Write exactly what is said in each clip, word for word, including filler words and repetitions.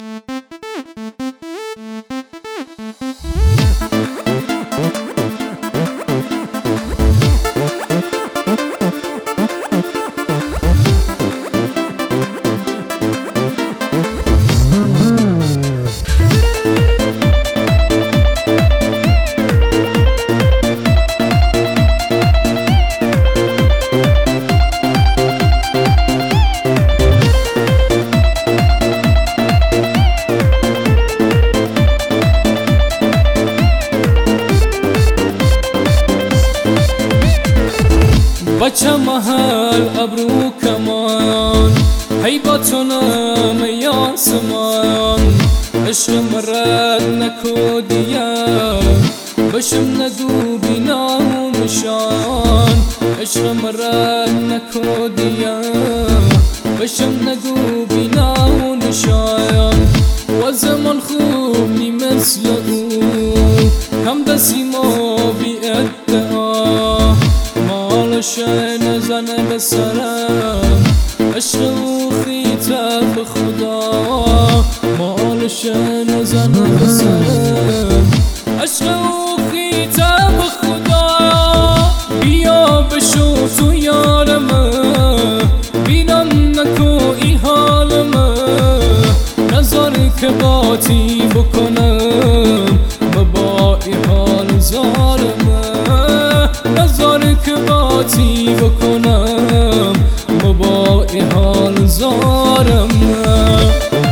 بچه محل ابرو کمان هی با تو نام یاسمان عشق مرد نکو دیم بشم نگو بینا و نشان عشق مرد نکو دیم بشم نگو بینا و نشان و زمان خوب نی مثل او هم دستی ما بی ادعا مالشه نزنه به سرم عشق او خیطه به خدا مالشه نزنه به سرم عشق او خیطه به خدا بیا بشو تو یارمه بینم نکو ای حالمه نظر که باتی بکنم با ای حال زارمه نظر که باتی بکنم با ای حال زارمه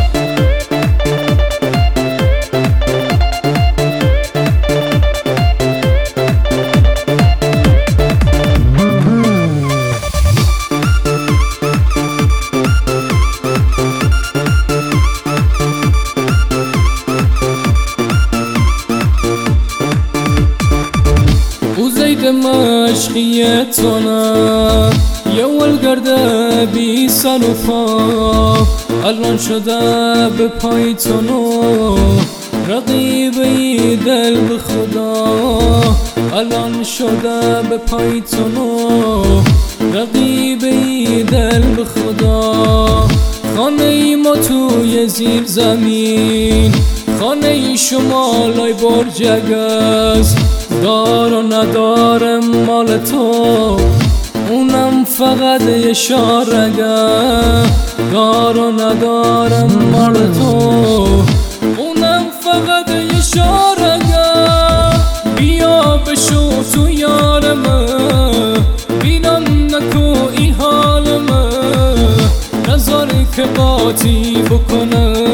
مشقی تو نه یه ولگرده بی سر و پا الان شده به پای تو نو رقیبی دل به خدا الان شده به پای تو نو رقیبی دل به خدا خانه ای ما توی زیر زمین خانه ای شمالای برج اگز دار و ندارم مال تو اونم فقط یه شارگه دار و ندارم مال تو اونم فقط یه شارگه بیا بشو تو یارمه بینم نکو ای حالمه نظری که باتی بکنه